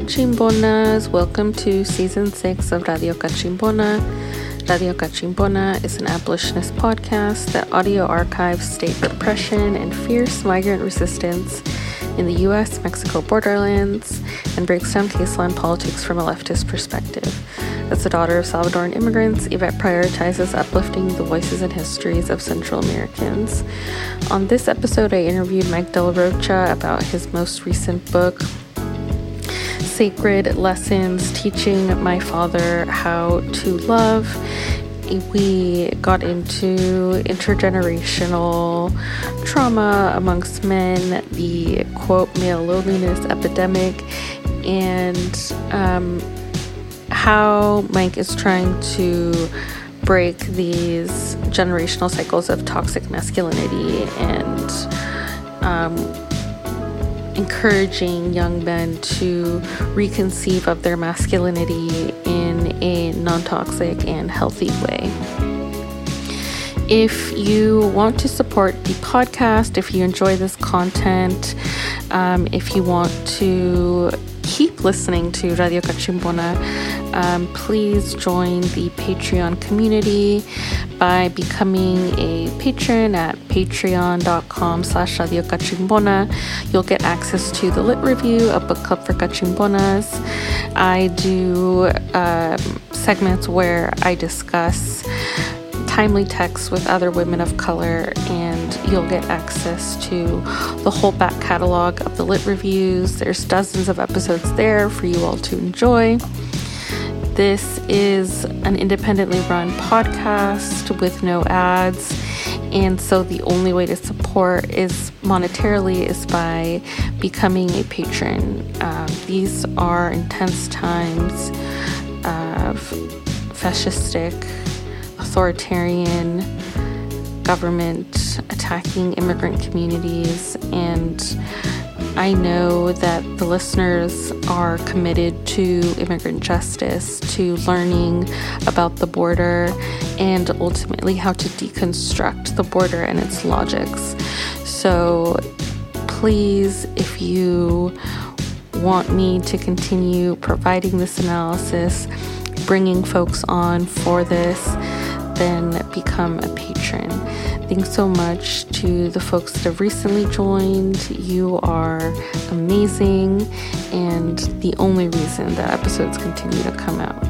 Cachimbonas. Welcome to Season 6 of Radio Cachimbona. Radio Cachimbona is an abolitionist podcast that audio archives state repression and fierce migrant resistance in the U.S.-Mexico borderlands and breaks down caseline politics from a leftist perspective. As the daughter of Salvadoran immigrants, Yvette prioritizes uplifting the voices and histories of Central Americans. On this episode, I interviewed Mike De La Rocha about his most recent book, Sacred Lessons, Teaching My Father How to Love. We got into intergenerational trauma amongst men, the, quote, male loneliness epidemic, and how Mike is trying to break these generational cycles of toxic masculinity and encouraging young men to reconceive of their masculinity in a non-toxic and healthy way. If you want to support the podcast, if you enjoy this content, if you want to keep listening to Radio Cachimbona, please join the Patreon community by becoming a patron at patreon.com/Radio Cachimbona. You'll get access to the Lit Review, a book club for Cachimbonas. I do segments where I discuss timely texts with other women of color, and you'll get access to the whole back catalog of the Lit Reviews. There's dozens of episodes there for you all to enjoy. This is an independently run podcast with no ads, and so the only way to support is monetarily is by becoming a patron. These are intense times of fascistic, authoritarian government attacking immigrant communities, and I know that the listeners are committed to immigrant justice, to learning about the border, and ultimately how to deconstruct the border and its logics. So please, if you want me to continue providing this analysis, bringing folks on for this, then become a patron. Thanks so much to the folks that have recently joined. You are amazing and the only reason that episodes continue to come out.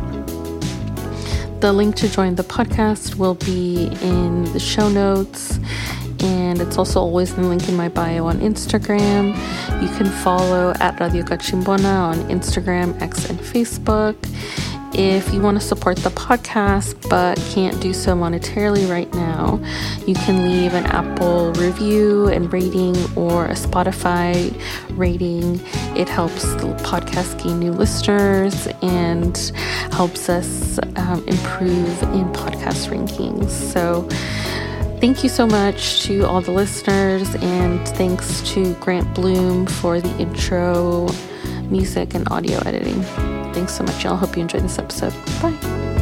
The link to join the podcast will be in the show notes, and it's also always the link in my bio on Instagram. You can follow at Radio Cachimbona on Instagram, X, and Facebook. If you want to support the podcast but can't do so monetarily right now, you can leave an Apple review and rating or a Spotify rating. It helps the podcast gain new listeners and helps us improve in podcast rankings. So thank you so much to all the listeners, and thanks to Grant Bloom for the intro music and audio editing. Thanks so much, y'all. Hope you enjoyed this episode. Bye.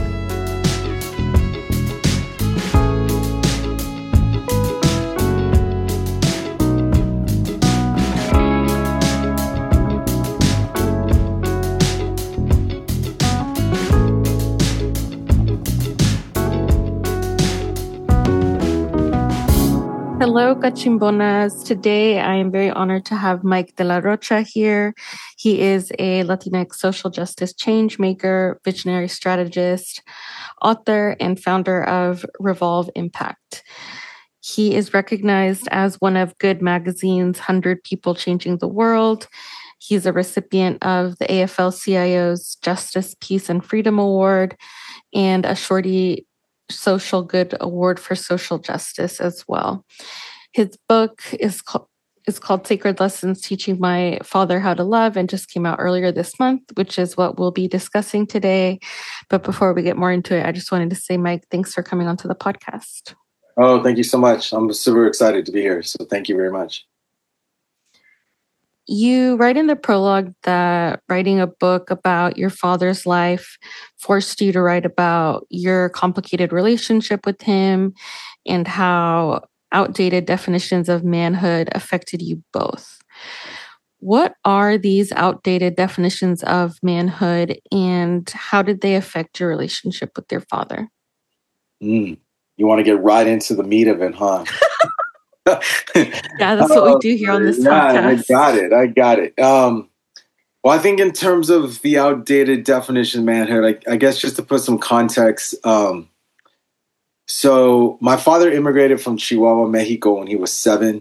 Hello, Cachimbonas. Today, I am very honored to have Mike De La Rocha here. He is a Latinx social justice change maker, visionary strategist, author, and founder of Revolve Impact. He is recognized as one of Good Magazine's 100 People Changing the World. He's a recipient of the AFL-CIO's Justice, Peace, and Freedom Award and a Shorty Social Good Award for Social Justice as well. His book is called Sacred Lessons, Teaching My Father How to Love, and just came out earlier this month, which is what we'll be discussing today. But before we get more into it, I just wanted to say, Mike, thanks for coming onto the podcast. Oh, thank you so much. I'm super excited to be here. So thank you very much. You write in the prologue that writing a book about your father's life forced you to write about your complicated relationship with him and how outdated definitions of manhood affected you both. What are these outdated definitions of manhood, and how did they affect your relationship with your father? You want to get right into the meat of it, huh? Yeah, that's what we do here on this podcast. I got it. Well, I think in terms of the outdated definition of manhood, I guess just to put some context, so my father immigrated from Chihuahua, Mexico when he was 7.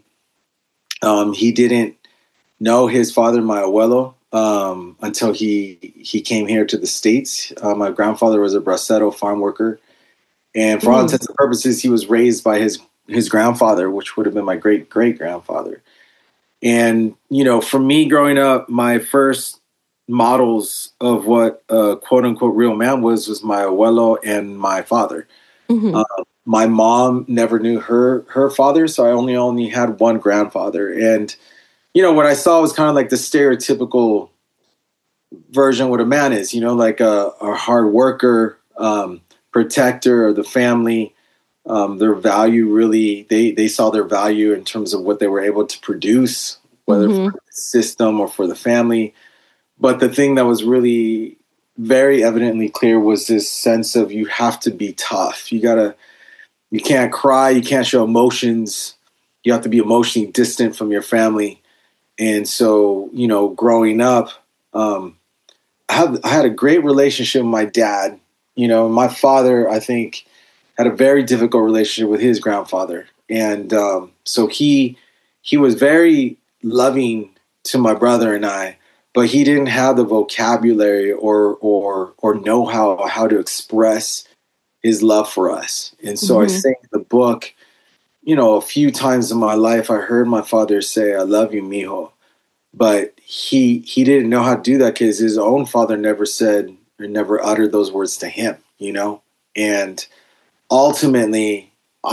He didn't know his father, my abuelo, until he came here to the States. My grandfather was a bracero farm worker. And for all intents and purposes, he was raised by his grandfather, which would have been my great-great-grandfather. And, for me growing up, my first models of what a quote-unquote real man was my abuelo and my father. Mm-hmm. My mom never knew her father, so I only had one grandfather. And, what I saw was kind of like the stereotypical version of what a man is, like a hard worker, protector of the family. Their value really, they saw their value in terms of what they were able to produce, whether for the system or for the family. But the thing that was really very evidently clear was this sense of you have to be tough. You can't cry, you can't show emotions. You have to be emotionally distant from your family. And so, growing up, I had a great relationship with my dad. My father, I think, had a very difficult relationship with his grandfather. And so he was very loving to my brother and I, but he didn't have the vocabulary or know how to express his love for us. And so I say in the book, a few times in my life, I heard my father say, "I love you, mijo." But he didn't know how to do that because his own father never said or never uttered those words to him, And ultimately,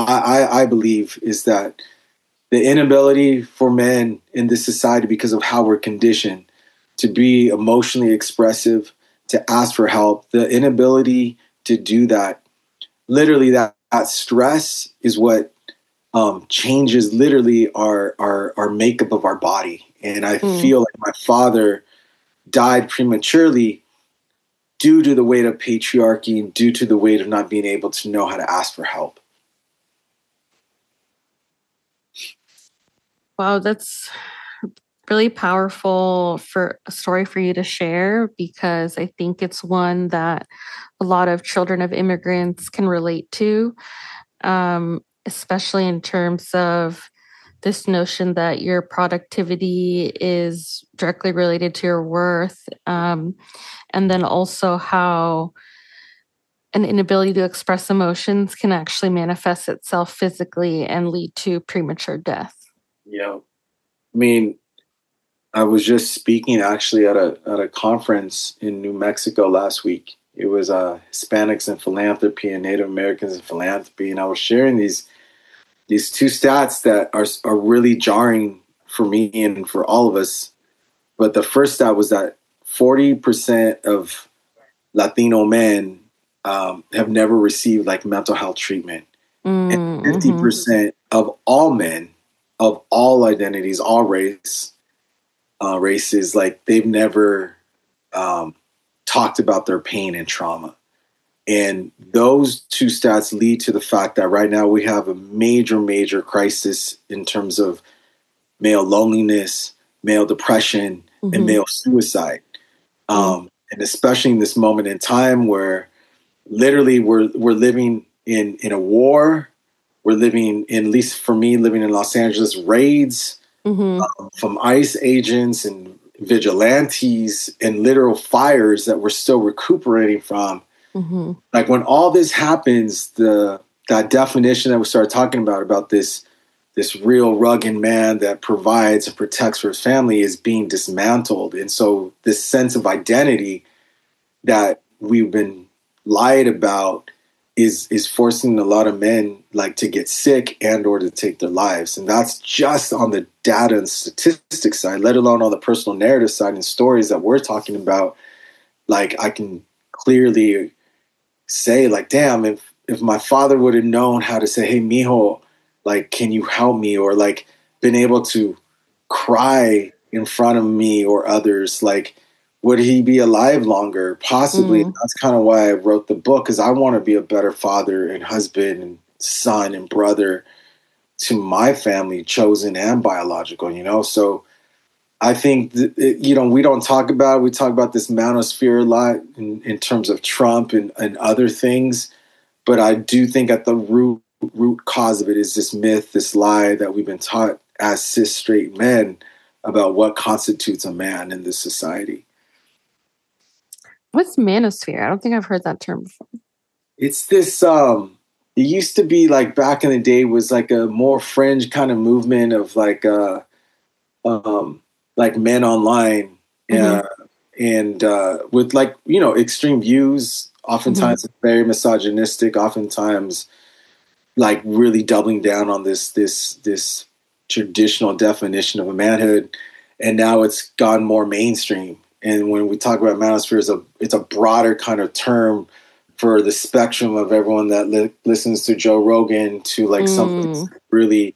I believe is that the inability for men in this society, because of how we're conditioned to be emotionally expressive, to ask for help, the inability to do that, literally that stress is what changes literally our makeup of our body. And I feel like my father died prematurely due to the weight of patriarchy and due to the weight of not being able to know how to ask for help. Wow, that's really powerful for a story for you to share, because I think it's one that a lot of children of immigrants can relate to, especially in terms of this notion that your productivity is directly related to your worth. And then also how an inability to express emotions can actually manifest itself physically and lead to premature death. Yeah. I mean, I was just speaking actually at a conference in New Mexico last week. It was Hispanics in Philanthropy and Native Americans in Philanthropy. And I was sharing these two stats that are really jarring for me and for all of us. But the first stat was that 40% of Latino men have never received like mental health treatment. And 50% of all men, of all identities, all races, like they've never talked about their pain and trauma. And those two stats lead to the fact that right now we have a major, major crisis in terms of male loneliness, male depression, and male suicide. And especially in this moment in time where literally we're living in a war. We're living in, at least for me, living in Los Angeles, raids from ICE agents and vigilantes and literal fires that we're still recuperating from. Like when all this happens, that definition that we started talking about this real rugged man that provides and protects for his family is being dismantled. And so this sense of identity that we've been lied about is forcing a lot of men like to get sick and or to take their lives. And that's just on the data and statistics side, let alone on the personal narrative side and stories that we're talking about. Like I can clearly say like, damn, if my father would have known how to say, hey, mijo, like, can you help me? Or like been able to cry in front of me or others, like, would he be alive longer? Possibly. That's kind of why I wrote the book, because I want to be a better father and husband and son and brother to my family, chosen and biological, So I think, we don't talk about it. We talk about this manosphere a lot in terms of Trump and other things. But I do think at the root cause of it is this myth, this lie that we've been taught as cis straight men about what constitutes a man in this society. What's manosphere? I don't think I've heard that term before. It's this, it used to be like back in the day was like a more fringe kind of movement of like men online and with like, extreme views, oftentimes very misogynistic, oftentimes like really doubling down on this traditional definition of a manhood. And now it's gone more mainstream. And when we talk about manosphere, it's a broader kind of term for the spectrum of everyone that listens to Joe Rogan to like something really,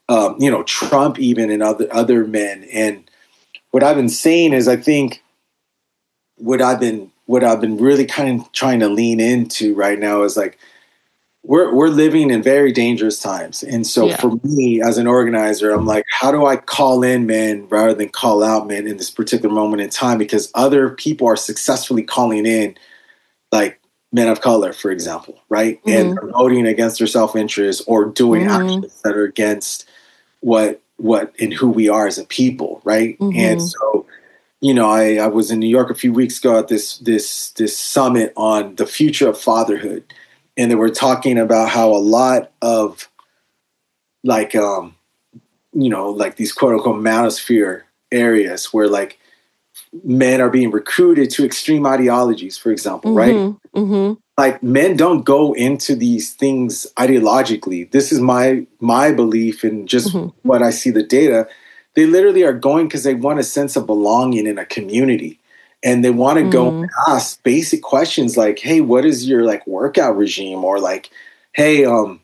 Trump even and other men. And what I've been saying is, I think what I've been really kind of trying to lean into right now is like, we're living in very dangerous times. And so for me as an organizer, I'm like, how do I call in men rather than call out men in this particular moment in time? Because other people are successfully calling in, like men of color, for example, right? And are voting against their self-interest or doing actions that are against what and who we are as a people, right? And so, I was in New York a few weeks ago at this summit on the future of fatherhood. And they were talking about how a lot of like, like these quote unquote manosphere areas where like men are being recruited to extreme ideologies, for example, right? Like men don't go into these things ideologically. This is my belief and just what I see the data. They literally are going because they want a sense of belonging in a community. And they want to go and ask basic questions like, hey, what is your like workout regime? Or like, hey,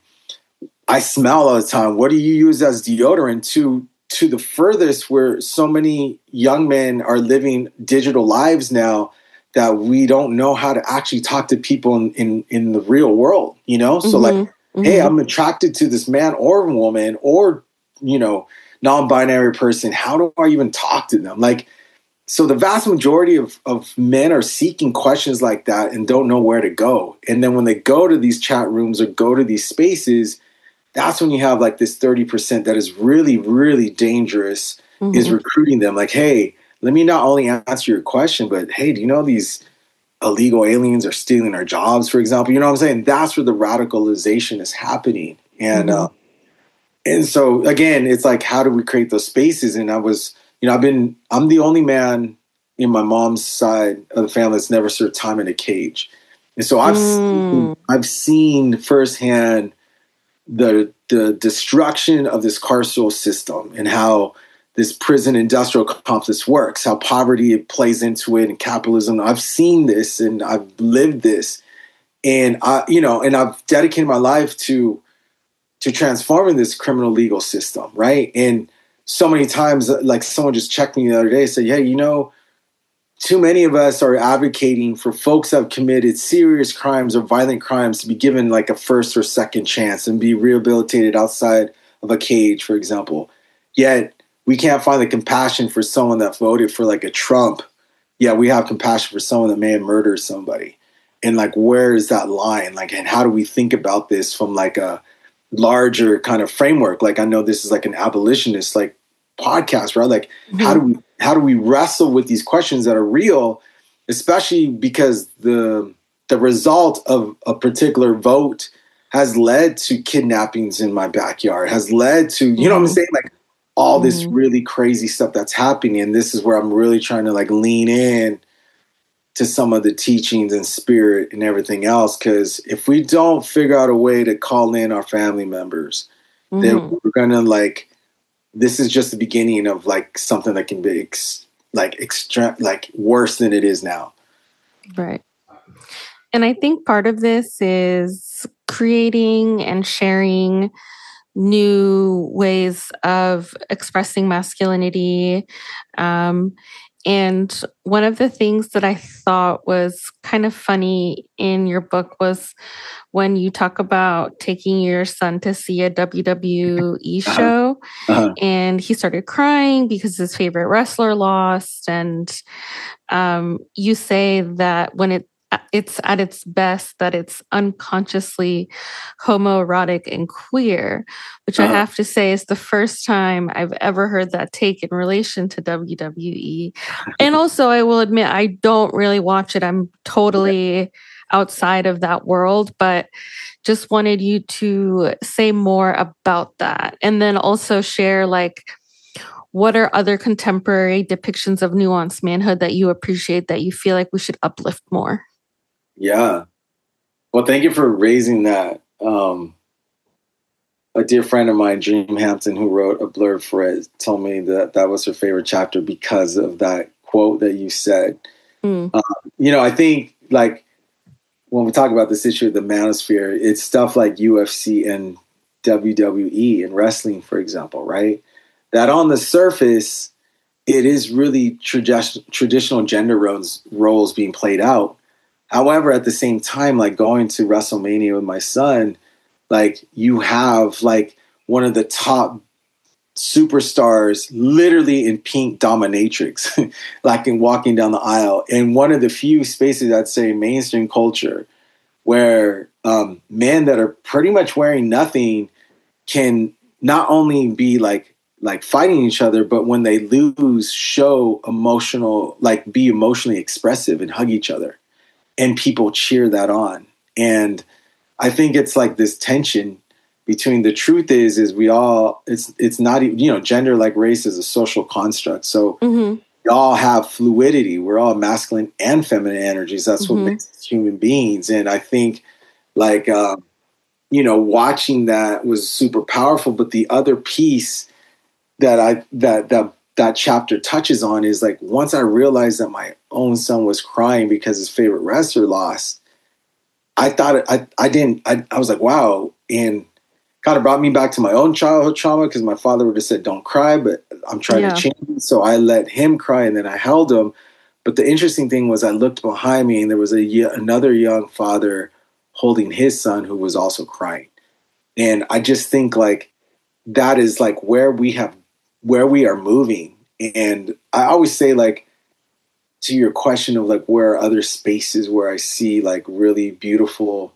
I smell all the time. What do you use as deodorant? To the furthest where so many young men are living digital lives now that we don't know how to actually talk to people in the real world, So like, hey, I'm attracted to this man or woman or, non-binary person. How do I even talk to them? Like, so the vast majority of men are seeking questions like that and don't know where to go. And then when they go to these chat rooms or go to these spaces, that's when you have like this 30% that is really, really dangerous is recruiting them. Like, hey, let me not only answer your question, but hey, do you know these illegal aliens are stealing our jobs, for example? You know what I'm saying? That's where the radicalization is happening. And and so again, it's like, how do we create those spaces? And I was, I'm the only man in my mom's side of the family that's never served time in a cage. And so I've seen firsthand the destruction of this carceral system and how this prison industrial complex works, how poverty plays into it and capitalism. I've seen this and I've lived this. And and I've dedicated my life to transforming this criminal legal system, right? And so many times, like someone just checked me the other day and said, yeah, too many of us are advocating for folks that have committed serious crimes or violent crimes to be given like a first or second chance and be rehabilitated outside of a cage, for example. Yet we can't find the compassion for someone that voted for like a Trump. Yeah, we have compassion for someone that may have murdered somebody. And like, where is that line? Like, and how do we think about this from like a larger kind of framework? Like, I know this is like an abolitionist like podcast, right? Like, how do we wrestle with these questions that are real, especially because the result of a particular vote has led to kidnappings in my backyard, has led to, you know what I'm saying? Like all this really crazy stuff that's happening. And this is where I'm really trying to like lean in to some of the teachings and spirit and everything else. Because if we don't figure out a way to call in our family members, then we're going to like, this is just the beginning of like something that can be worse than it is now. Right. And I think part of this is creating and sharing new ways of expressing masculinity. And one of the things that I thought was kind of funny in your book was when you talk about taking your son to see a WWE show, and he started crying because his favorite wrestler lost. And you say that when it's at its best, that it's unconsciously homoerotic and queer, which I have to say is the first time I've ever heard that take in relation to WWE. And also, I will admit, I don't really watch it. I'm totally outside of that world, but just wanted you to say more about that. And then also share, like, what are other contemporary depictions of nuanced manhood that you appreciate that you feel like we should uplift more? Yeah. Well, thank you for raising that. A dear friend of mine, Dream Hampton, who wrote A Blurred Thread, told me that that was her favorite chapter because of that quote that you said. I think, like, when we talk about this issue of the manosphere, it's stuff like UFC and WWE and wrestling, for example, right? That on the surface, it is really traditional gender roles being played out. However, at the same time, like going to WrestleMania with my son, like you have like one of the top superstars literally in pink dominatrix, like in walking down the aisle. And one of the few spaces, I'd say, in mainstream culture where men that are pretty much wearing nothing can not only be like fighting each other, but when they lose, show emotional, like be emotionally expressive and hug each other. And people cheer that on. And I think it's like this tension between the truth is we all, it's not, gender like race is a social construct. So we all have fluidity. We're all masculine and feminine energies. That's what makes us human beings. And I think like, watching that was super powerful. But the other piece that that chapter touches on is like, once I realized that my own son was crying because his favorite wrestler lost, I thought I was like, wow. And kind of brought me back to my own childhood trauma because my father would have said, don't cry, but I'm trying to change. So I let him cry and then I held him. But the interesting thing was I looked behind me and there was another young father holding his son who was also crying. And I just think like that is like where we are moving. And I always say, like, to your question of like where are other spaces where I see like really beautiful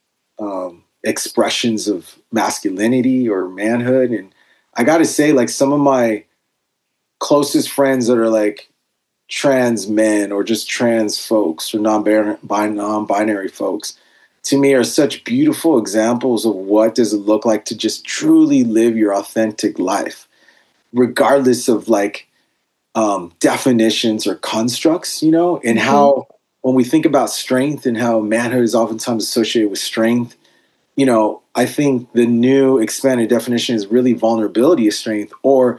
expressions of masculinity or manhood. And I got to say, like, some of my closest friends that are like trans men or just trans folks or non-binary folks, to me are such beautiful examples of what does it look like to just truly live your authentic life, regardless of like definitions or constructs, and how when we think about strength and how manhood is oftentimes associated with strength, I think the new expanded definition is really vulnerability of strength, or,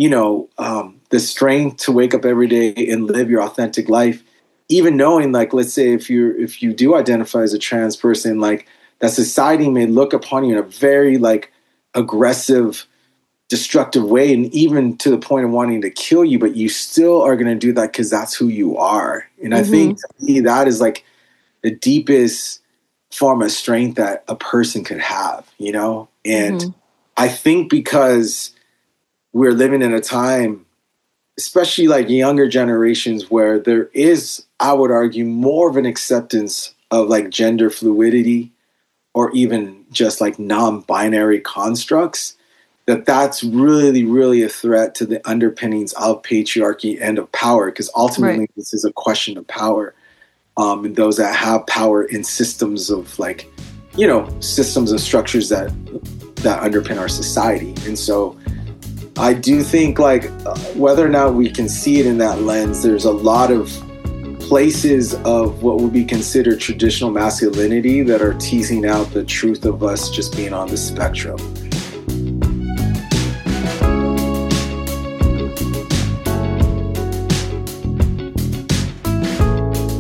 the strength to wake up every day and live your authentic life, even knowing, like, let's say if you do identify as a trans person, like that society may look upon you in a very like aggressive, destructive way, and even to the point of wanting to kill you, but you still are going to do that because that's who you are. And I think to me, that is like the deepest form of strength that a person could have, and I think because we're living in a time, especially like younger generations, where there is, I would argue, more of an acceptance of like gender fluidity or even just like non-binary constructs, that's really, really a threat to the underpinnings of patriarchy and of power, because ultimately this is a question of power. And those that have power in systems of like, systems and structures that underpin our society. And so I do think like whether or not we can see it in that lens, there's a lot of places of what would be considered traditional masculinity that are teasing out the truth of us just being on the spectrum.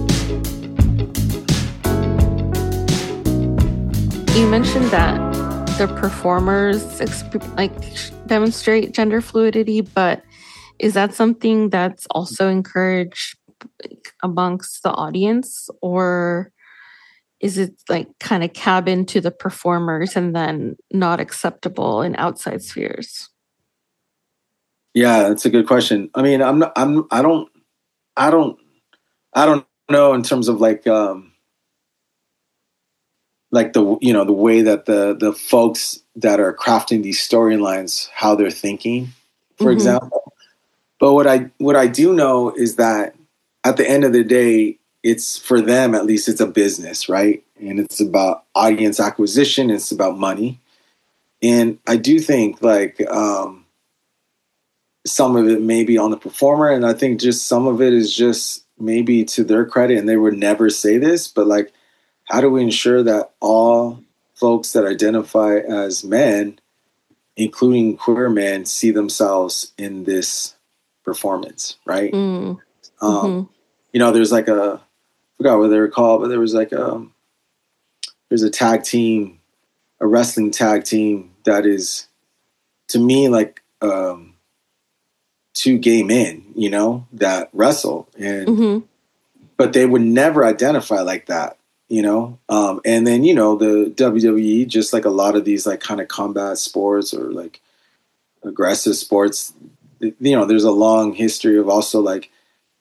You mentioned that the performers demonstrate gender fluidity, but is that something that's also encouraged amongst the audience, or is it like kind of cabin to the performers and then not acceptable in outside spheres? Yeah, that's a good question. I mean, I don't know in terms of like the the way that the folks that are crafting these storylines, how they're thinking, for example. But what I do know is that at the end of the day, it's for them, at least it's a business, right? And it's about audience acquisition. It's about money. And I do think like some of it may be on the performer. And I think just some of it is just maybe to their credit. And they would never say this, but like, how do we ensure that all folks that identify as men, including queer men, see themselves in this performance, right? There's like I forgot what they were called, but there was like there's a tag team, a wrestling tag team that is, to me, like two gay men, that wrestle, and but they would never identify like that, and then the WWE, just like a lot of these like kind of combat sports or like aggressive sports, there's a long history of also like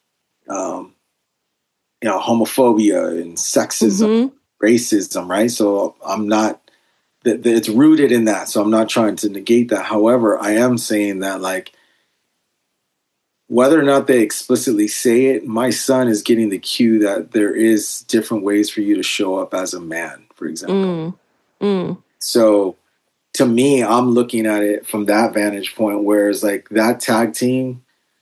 homophobia and sexism, racism, right? So I'm not that it's rooted in that, so I'm not trying to negate that. However, I am saying that like whether or not they explicitly say it, my son is getting the cue that there is different ways for you to show up as a man, for example. So to me, I'm looking at it from that vantage point, whereas like that tag team,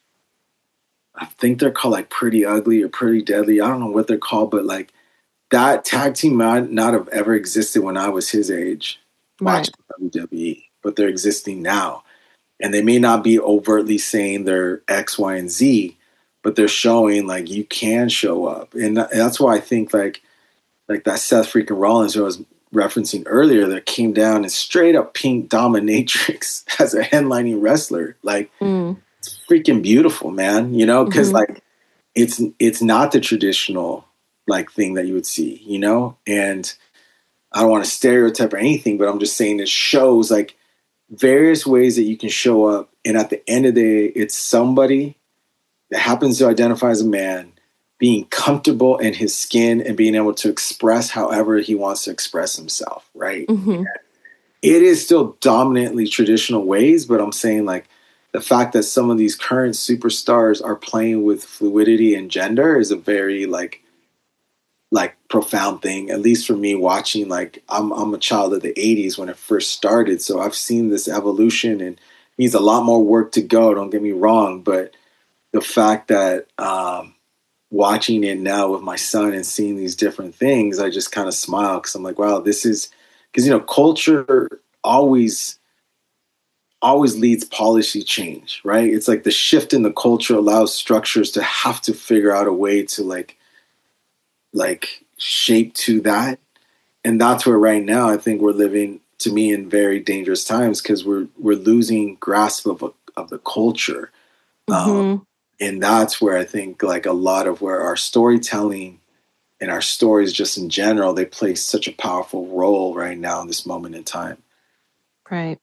I think they're called like Pretty Ugly or Pretty Deadly. I don't know what they're called, but like that tag team might not have ever existed when I was his age watching WWE, but they're existing now. And they may not be overtly saying they're X, Y, and Z, but they're showing like you can show up. And that's why I think like that Seth freaking Rollins who I was referencing earlier that came down and straight up pink dominatrix as a headlining wrestler. Like it's freaking beautiful, man, because like it's not the traditional like thing that you would see, and I don't want to stereotype or anything, but I'm just saying it shows like various ways that you can show up. And at the end of the day, it's somebody that happens to identify as a man being comfortable in his skin and being able to express however he wants to express himself. Right. It is still dominantly traditional ways, but I'm saying like the fact that some of these current superstars are playing with fluidity and gender is a very like profound thing, at least for me watching. Like I'm a child of the 80s when it first started. So I've seen this evolution and it needs a lot more work to go. Don't get me wrong. But the fact that watching it now with my son and seeing these different things, I just kind of smile because I'm like, wow, this is because, culture always leads policy change, right? It's like the shift in the culture allows structures to have to figure out a way to like shape to that. And that's where right now I think we're living, to me, in very dangerous times because we're losing grasp of the culture. And that's where I think like a lot of where our storytelling and our stories just in general, they play such a powerful role right now in this moment in time. Right.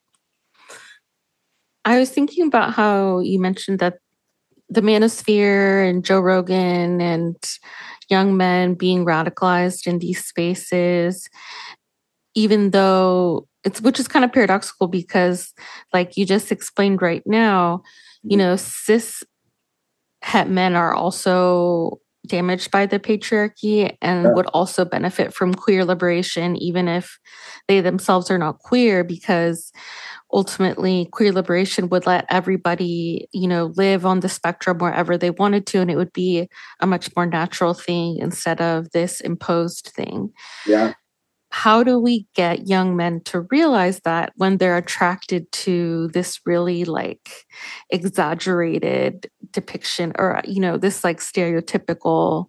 I was thinking about how you mentioned that the Manosphere and Joe Rogan and young men being radicalized in these spaces, even though which is kind of paradoxical because like you just explained right now, cis het men are also damaged by the patriarchy and would also benefit from queer liberation, even if they themselves are not queer, because ultimately queer liberation would let everybody, live on the spectrum wherever they wanted to. And it would be a much more natural thing instead of this imposed thing. Yeah. How do we get young men to realize that when they're attracted to this really like exaggerated depiction or, this like stereotypical,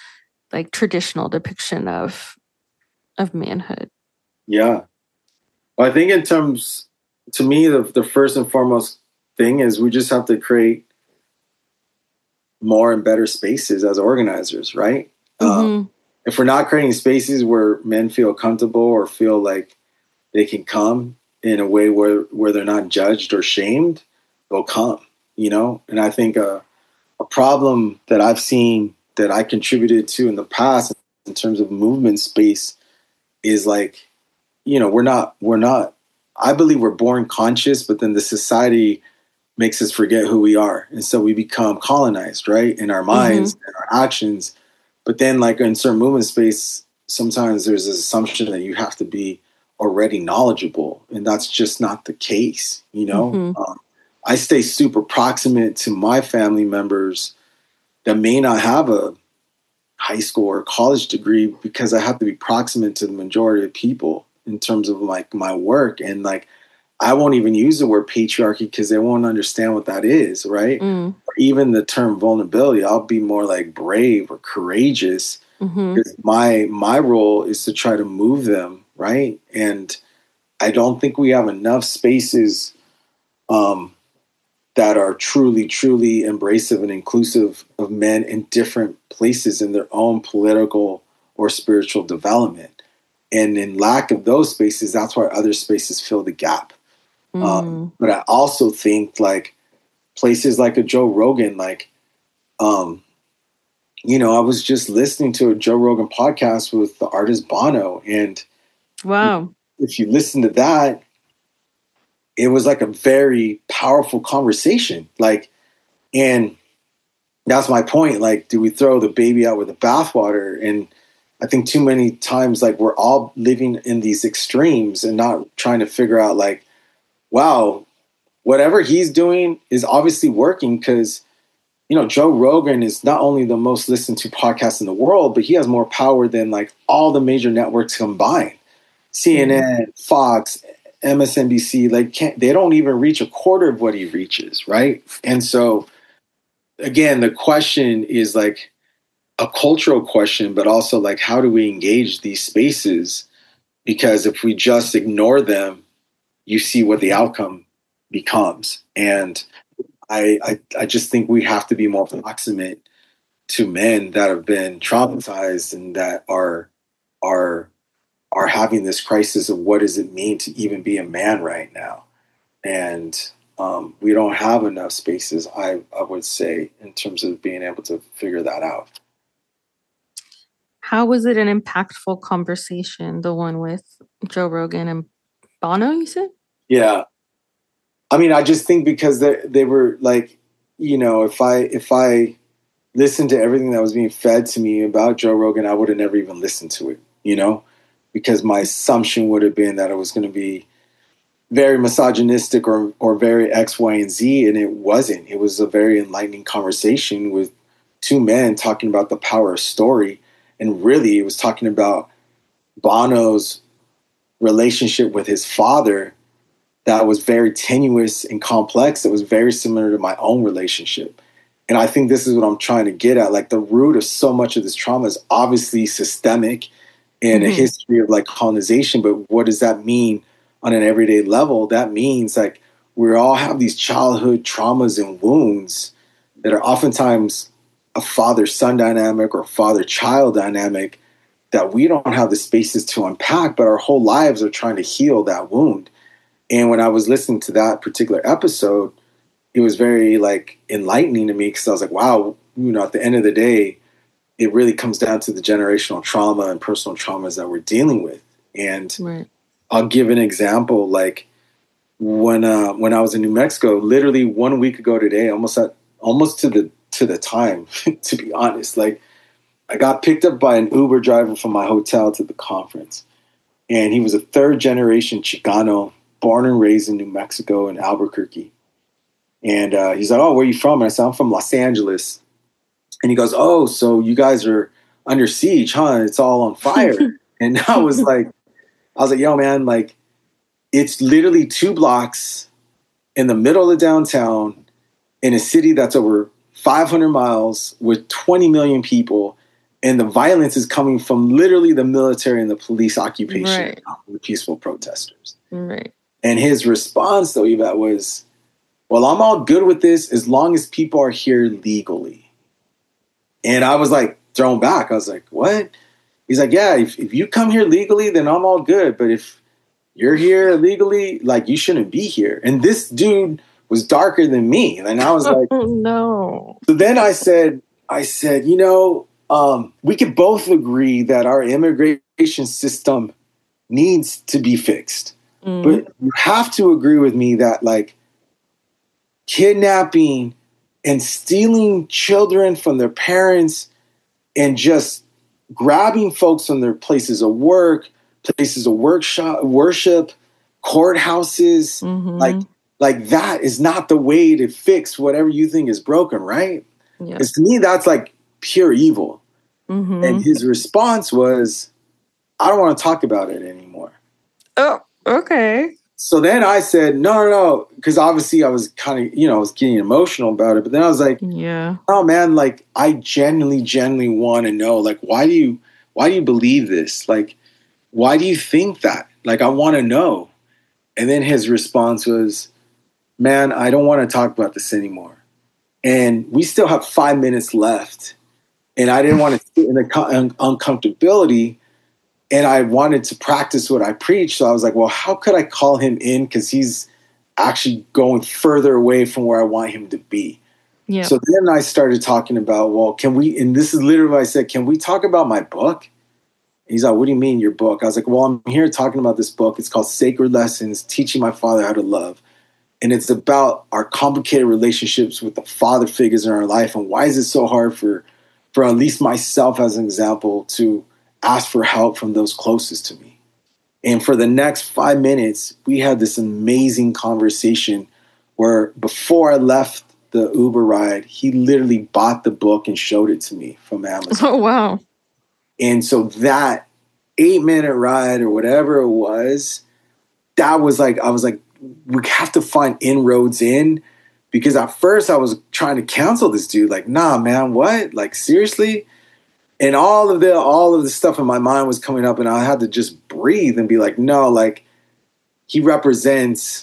like traditional depiction of manhood? Yeah. Well, I think in terms, to me, the first and foremost thing is we just have to create more and better spaces as organizers, right? If we're not creating spaces where men feel comfortable or feel like they can come in a way where they're not judged or shamed, they'll come, you know? And I think a problem that I've seen that I contributed to in the past in terms of movement space is like, you know, we're not, I believe we're born conscious, but then the society makes us forget who we are. And so we become colonized, right? In our minds and our actions. But then like in certain movement space, sometimes there's this assumption that you have to be already knowledgeable. And that's just not the case, you know? I stay super proximate to my family members that may not have a high school or college degree because I have to be proximate to the majority of people in terms of like my work. And like, I won't even use the word patriarchy because they won't understand what that is, right? Or even the term vulnerability, I'll be more like brave or courageous because my role is to try to move them, right? And I don't think we have enough spaces that are truly, truly embracive and inclusive of men in different places in their own political or spiritual development. And in lack of those spaces, that's why other spaces fill the gap. But I also think like places like a Joe Rogan, like, you know, I was just listening to a Joe Rogan podcast with the artist Bono. And wow, if you listen to that, it was like a very powerful conversation. Like, and that's my point. Like, do we throw the baby out with the bathwater? And I think too many times, like, we're all living in these extremes and not trying to figure out like, wow, whatever he's doing is obviously working because, you know, Joe Rogan is not only the most listened to podcast in the world, but he has more power than like all the major networks combined. CNN, Fox, MSNBC, like they don't even reach a quarter of what he reaches, right? And so, again, the question is like a cultural question, but also like how do we engage these spaces? Because if we just ignore them, you see what the outcome becomes. And I just think we have to be more proximate to men that have been traumatized and that are having this crisis of what does it mean to even be a man right now. And we don't have enough spaces, I would say, in terms of being able to figure that out. How was it an impactful conversation, the one with Joe Rogan and Bono, you said? Yeah. I mean, I just think because they were like, you know, if I listened to everything that was being fed to me about Joe Rogan, I would have never even listened to it, you know, because my assumption would have been that it was going to be very misogynistic or very X, Y, and Z. And it wasn't. It was a very enlightening conversation with two men talking about the power of story. And really, it was talking about Bono's relationship with his father that was very tenuous and complex. That was very similar to my own relationship. And I think this is what I'm trying to get at. Like the root of so much of this trauma is obviously systemic and a history of like colonization. But what does that mean on an everyday level? That means like we all have these childhood traumas and wounds that are oftentimes a father-son dynamic or father-child dynamic that we don't have the spaces to unpack, but our whole lives are trying to heal that wound. And when I was listening to that particular episode, it was very like enlightening to me because I was like, wow, you know, at the end of the day, it really comes down to the generational trauma and personal traumas that we're dealing with. And I'll give an example. Like when I was in New Mexico, literally 1 week ago today, almost to the time, to be honest, like I got picked up by an Uber driver from my hotel to the conference. And he was a third generation Chicano, born and raised in New Mexico in Albuquerque. And he's like, oh, where are you from? And I said, I'm from Los Angeles. And he goes, oh, so you guys are under siege, huh? It's all on fire. And I was like, yo, man, like it's literally 2 blocks in the middle of downtown in a city that's over 500 miles with 20 million people. And the violence is coming from literally the military and the police occupation of the peaceful protesters. Right. And his response, though, Yvette, was, well, I'm all good with this as long as people are here legally. And I was like thrown back. I was like, what? He's like, yeah, if you come here legally, then I'm all good. But if you're here illegally, like, you shouldn't be here. And this dude was darker than me. And I was like, oh, no. So then I said, we could both agree that our immigration system needs to be fixed. But you have to agree with me that, like, kidnapping and stealing children from their parents and just grabbing folks from their places of work, places of worship, courthouses, like that is not the way to fix whatever you think is broken, right? Because to me, that's like pure evil. And his response was, I don't want to talk about it anymore. Oh, okay. So then I said, no, because obviously I was kind of, I was getting emotional about it. But then I was like, oh man, like, I genuinely want to know, like, why do you believe this? Like, why do you think that? Like, I want to know. And then his response was, man, I don't want to talk about this anymore. And we still have 5 minutes left. And I didn't want to sit in the uncomfortability. And I wanted to practice what I preach. So I was like, well, how could I call him in? Because he's actually going further away from where I want him to be. Yeah. So then I started talking about, well, can we, and this is literally what I said, can we talk about my book? And he's like, what do you mean your book? I was like, well, I'm here talking about this book. It's called Sacred Lessons, Teaching My Father How to Love. And it's about our complicated relationships with the father figures in our life. And why is it so hard for at least myself as an example to ask for help from those closest to me. And for the next 5 minutes, we had this amazing conversation where before I left the Uber ride, he literally bought the book and showed it to me from Amazon. Oh, wow. And so that 8-minute ride or whatever it was, that was like, I was like, we have to find inroads in, because at first I was trying to cancel this dude. Like, nah, man, what? Like, seriously? And all of the stuff in my mind was coming up, and I had to just breathe and be like, no, like, he represents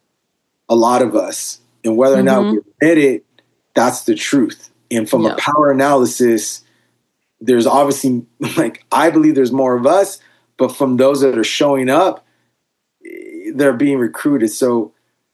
a lot of us, and whether or not we admit it, that's the truth. And from a power analysis, there's obviously, like, I believe there's more of us, but from those that are showing up, they're being recruited. So,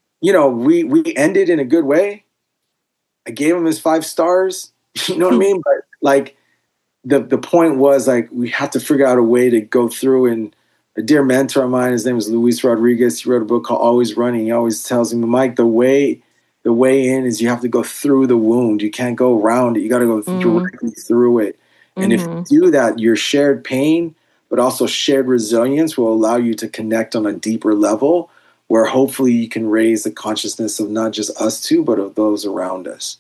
we ended in a good way. I gave him his 5 stars, you know what I mean? But like, the point was, like, we have to figure out a way to go through. And a dear mentor of mine, his name is Luis Rodriguez. He wrote a book called Always Running. He always tells me, Mike, the way in is you have to go through the wound. You can't go around it. You got to go directly through it. And if you do that, your shared pain, but also shared resilience, will allow you to connect on a deeper level, where hopefully you can raise the consciousness of not just us two, but of those around us.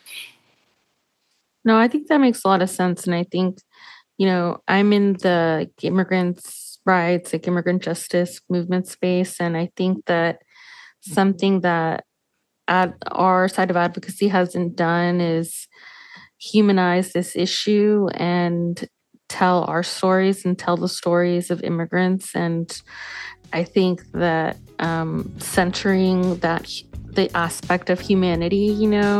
No, I think that makes a lot of sense. And I think, I'm in the immigrants' rights, like immigrant justice movement space. And I think that something that our side of advocacy hasn't done is humanize this issue and tell our stories and tell the stories of immigrants. And I think that centering the aspect of humanity,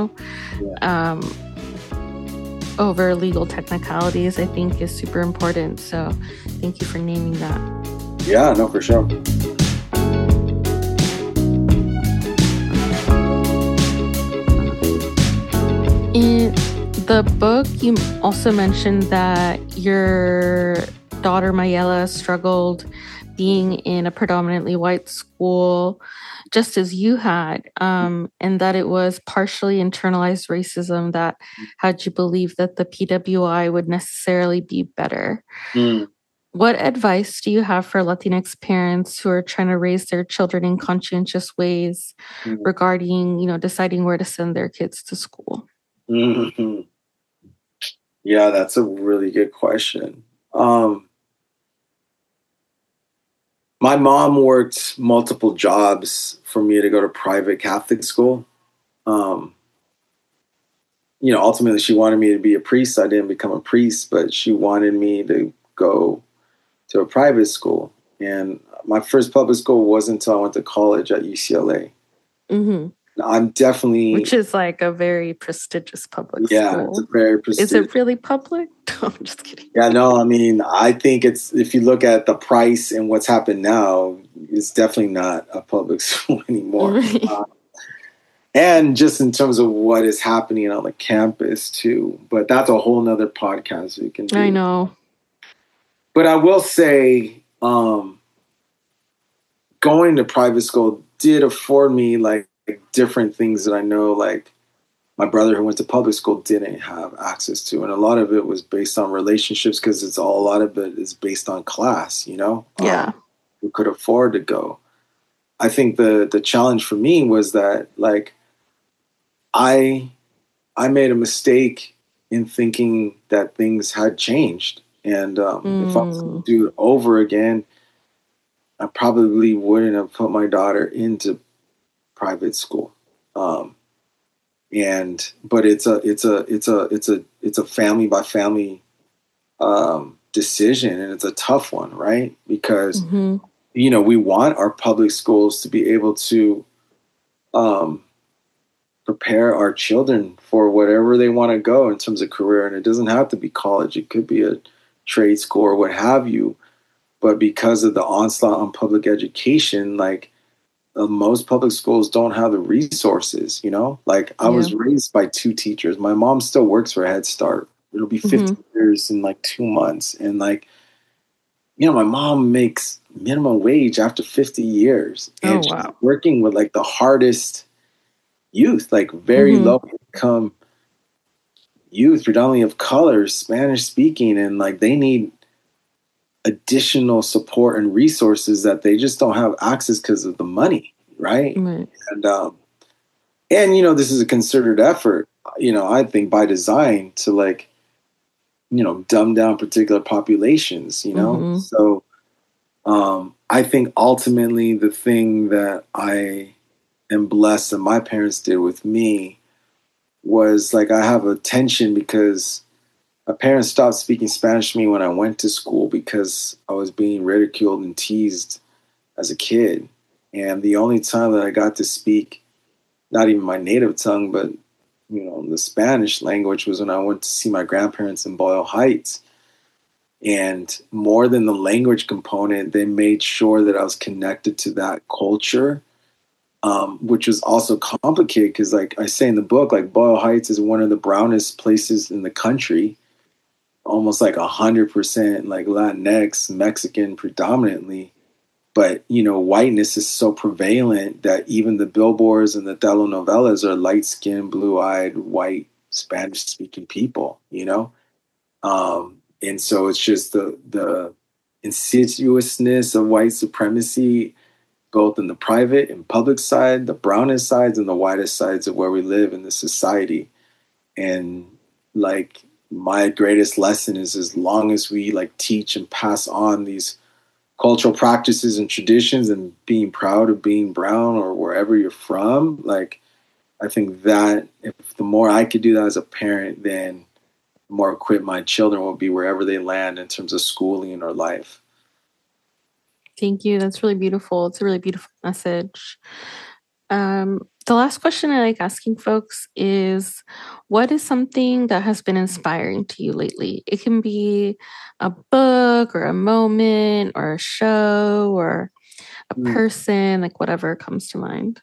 over legal technicalities, I think is super important. So thank you for naming that. Yeah, no, for sure. In the book, you also mentioned that your daughter Mayela struggled being in a predominantly white school, just as you had, and that it was partially internalized racism that had you believe that the PWI would necessarily be better. What advice do you have for Latinx parents who are trying to raise their children in conscientious ways regarding, deciding where to send their kids to school? Yeah, that's a really good question. My mom worked multiple jobs for me to go to private Catholic school. Ultimately she wanted me to be a priest. I didn't become a priest, but she wanted me to go to a private school. And my first public school wasn't until I went to college at UCLA. Mm-hmm. I'm definitely... Which is like a very prestigious public school. Yeah, it's a very prestigious... Is it really public? No, I'm just kidding. Yeah, no, I mean, I think it's... If you look at the price and what's happened now, it's definitely not a public school anymore. Right. And just in terms of what is happening on the campus, too. But that's a whole nother podcast we can do. I know. But I will say, going to private school did afford me, like, different things that I know, like, my brother who went to public school didn't have access to. And a lot of it was based on relationships because a lot of it is based on class, you know? Yeah. Who could afford to go. I think the challenge for me was that, like, I made a mistake in thinking that things had changed. And if I was going to do it over again, I probably wouldn't have put my daughter into private school. But it's a family by family decision, and it's a tough one, right? Because you know, we want our public schools to be able to prepare our children for whatever they want to go in terms of career, and it doesn't have to be college; it could be a trade school or what have you. But because of the onslaught on public education, like, most public schools don't have the resources, you know? Like, I was raised by 2 teachers. My mom still works for Head Start. It'll be 50 years in, like, 2 months. And, like, you know, my mom makes minimum wage after 50 years. And she's working with, like, the hardest youth, like, very low income youth, predominantly of color, Spanish speaking. And, like, they need additional support and resources that they just don't have access because of the money, right? And you know, this is a concerted effort, you know, I think by design to, like, you know, dumb down particular populations, you know? So I think ultimately the thing that I am blessed that my parents did with me was, like, I have a tension because my parents stopped speaking Spanish to me when I went to school because I was being ridiculed and teased as a kid. And the only time that I got to speak, not even my native tongue, but, you know, the Spanish language was when I went to see my grandparents in Boyle Heights. And more than the language component, they made sure that I was connected to that culture, which was also complicated because, like I say in the book, like, Boyle Heights is one of the brownest places in the country. Almost like 100% like Latinx, Mexican predominantly. But, you know, whiteness is so prevalent that even the billboards and the telenovelas are light-skinned, blue-eyed, white, Spanish-speaking people, you know? And so it's just the insidiousness of white supremacy, both in the private and public side, the brownest sides and the whitest sides of where we live in the society. And, like, my greatest lesson is, as long as we, like, teach and pass on these cultural practices and traditions and being proud of being brown or wherever you're from, like, I think that if the more I could do that as a parent, then the more equipped my children will be wherever they land in terms of schooling or life. Thank you. That's really beautiful. It's a really beautiful message. The last question I like asking folks is, what is something that has been inspiring to you lately? It can be a book or a moment or a show or a person, like whatever comes to mind.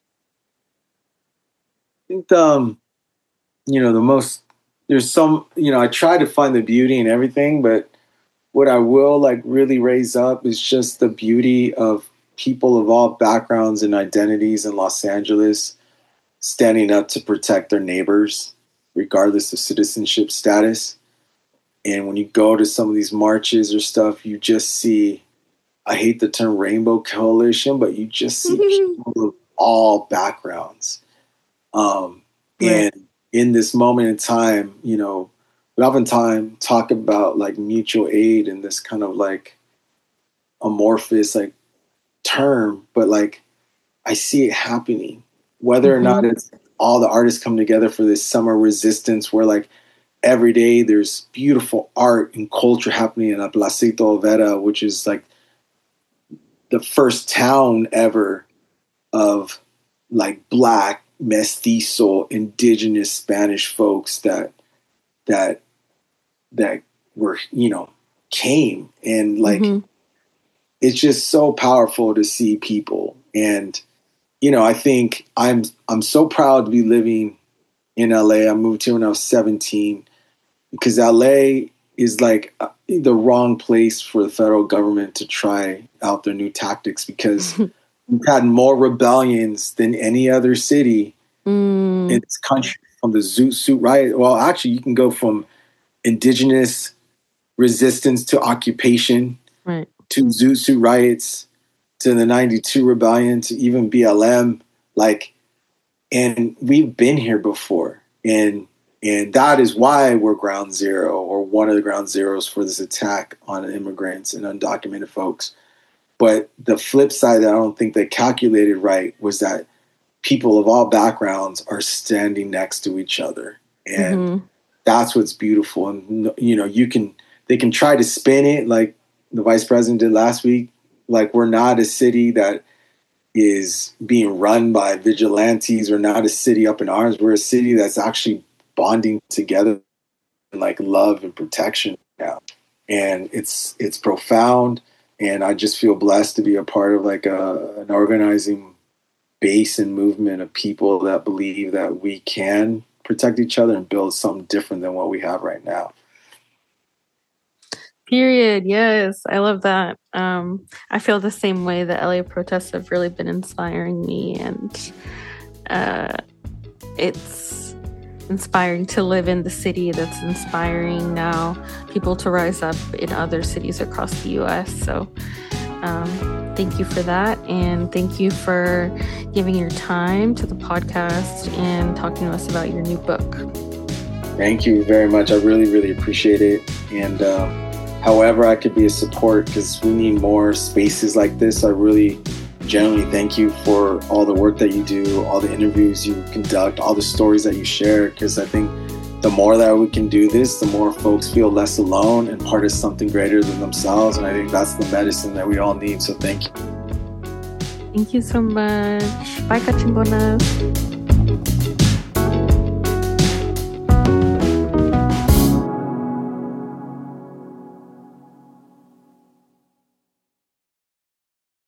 I think, you know, there's some, you know, I try to find the beauty in everything, but what I will, like, really raise up is just the beauty of people of all backgrounds and identities in Los Angeles standing up to protect their neighbors, regardless of citizenship status. And when you go to some of these marches or stuff, you just see, I hate the term rainbow coalition, but you just see people of all backgrounds. And in this moment in time, you know, we oftentimes talk about, like, mutual aid and this kind of, like, amorphous, like, term, but, like, I see it happening. Whether or not it's all the artists come together for this summer resistance where, like, every day there's beautiful art and culture happening in La Placita Olvera, which is, like, the first town ever of like Black, mestizo, indigenous Spanish folks that were, you know, came. And like, it's just so powerful to see people. And, you know, I think I'm so proud to be living in LA. I moved here when I was 17 because LA is like the wrong place for the federal government to try out their new tactics, because we've had more rebellions than any other city in this country, from the Zoot Suit riot. Well, actually, you can go from indigenous resistance to occupation, right, to Zoot Suit riots, to the 92 rebellion, to even BLM. Like, and we've been here before. And that is why we're ground zero, or one of the ground zeros for this attack on immigrants and undocumented folks. But the flip side that I don't think they calculated right was that people of all backgrounds are standing next to each other. And that's what's beautiful. And, you know, they can try to spin it like the vice president did last week. Like, we're not a city that is being run by vigilantes. We're not a city up in arms. We're a city that's actually bonding together in like love and protection now. And it's profound. And I just feel blessed to be a part of like an organizing base and movement of people that believe that we can protect each other and build something different than what we have right now. Period. Yes, I love that. I feel the same way. The LA protests have really been inspiring me, and it's inspiring to live in the city that's inspiring now people to rise up in other cities across the U.S. So thank you for that, and thank you for giving your time to the podcast and talking to us about your new book. Thank you very much. I really, really appreciate it. And however I could be a support, because we need more spaces like this. I really genuinely thank you for all the work that you do, all the interviews you conduct, all the stories that you share, because I think the more that we can do this, the more folks feel less alone and part of something greater than themselves. And I think that's the medicine that we all need. So thank you. Thank you so much. Bye, Kachingonas.